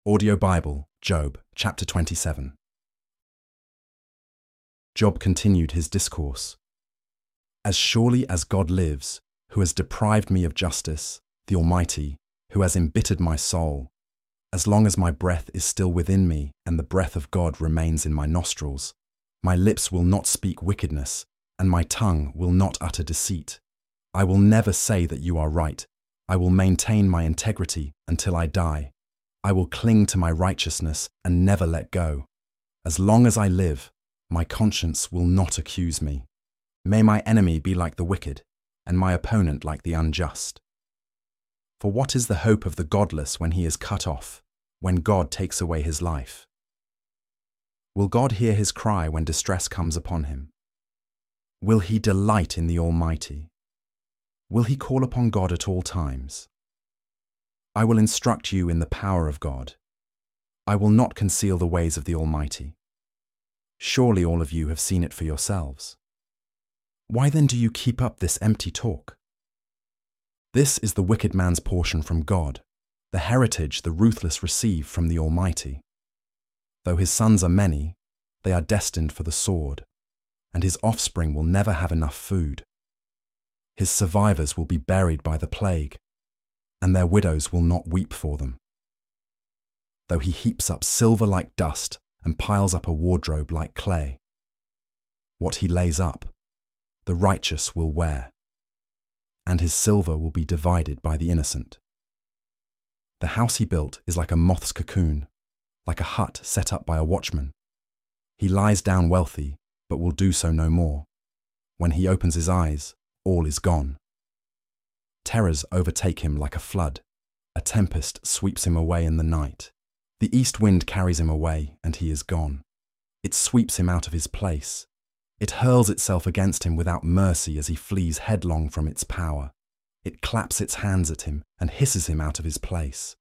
Audio Bible, Job, chapter 27. Job continued his discourse. As surely as God lives, who has deprived me of justice, the Almighty, who has embittered my soul, as long as my breath is still within me and the breath of God remains in my nostrils, my lips will not speak wickedness, and my tongue will not utter deceit. I will never say that you are right. I will maintain my integrity until I die. I will cling to my righteousness and never let go. As long as I live, my conscience will not accuse me. May my enemy be like the wicked, and my opponent like the unjust. For what is the hope of the godless when he is cut off, when God takes away his life? Will God hear his cry when distress comes upon him? Will he delight in the Almighty? Will he call upon God at all times? I will instruct you in the power of God. I will not conceal the ways of the Almighty. Surely all of you have seen it for yourselves. Why then do you keep up this empty talk? This is the wicked man's portion from God, the heritage the ruthless receive from the Almighty. Though his sons are many, they are destined for the sword, and his offspring will never have enough food. His survivors will be buried by the plague, and their widows will not weep for them. Though he heaps up silver like dust and piles up a wardrobe like clay, what he lays up, the righteous will wear, and his silver will be divided by the innocent. The house he built is like a moth's cocoon, like a hut set up by a watchman. He lies down wealthy, but will do so no more. When he opens his eyes, all is gone. Terrors overtake him like a flood. A tempest sweeps him away in the night. The east wind carries him away, and he is gone. It sweeps him out of his place. It hurls itself against him without mercy as he flees headlong from its power. It claps its hands at him and hisses him out of his place.